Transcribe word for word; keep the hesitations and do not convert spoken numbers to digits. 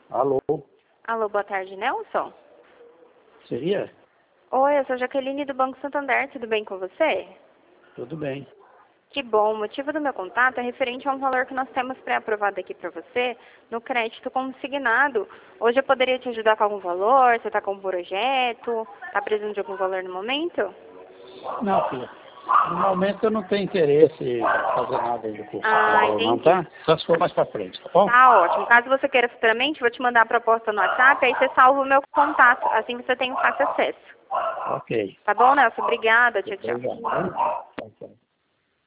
Alô? Alô, boa tarde, Nelson? Seria? Oi, eu sou Jaqueline do Banco Santander, tudo bem com você? Tudo bem. Que bom, o motivo do meu contato é referente a um valor que nós temos pré-aprovado aqui para você no crédito consignado. Hoje eu poderia te ajudar com algum valor, você está com um projeto, está precisando de algum valor no momento? Não, filha. No momento eu não tenho interesse em fazer nada ainda com Ah, valor, não, entendi. tá? Só se for mais pra frente, tá bom? Tá ótimo. Caso você queira futuramente, vou te mandar a proposta no WhatsApp, aí você salva o meu contato, assim você tem um fácil acesso. Ok. Tá bom, Nelson? Obrigada, tchau, tchau. Obrigado. Tchau, tchau.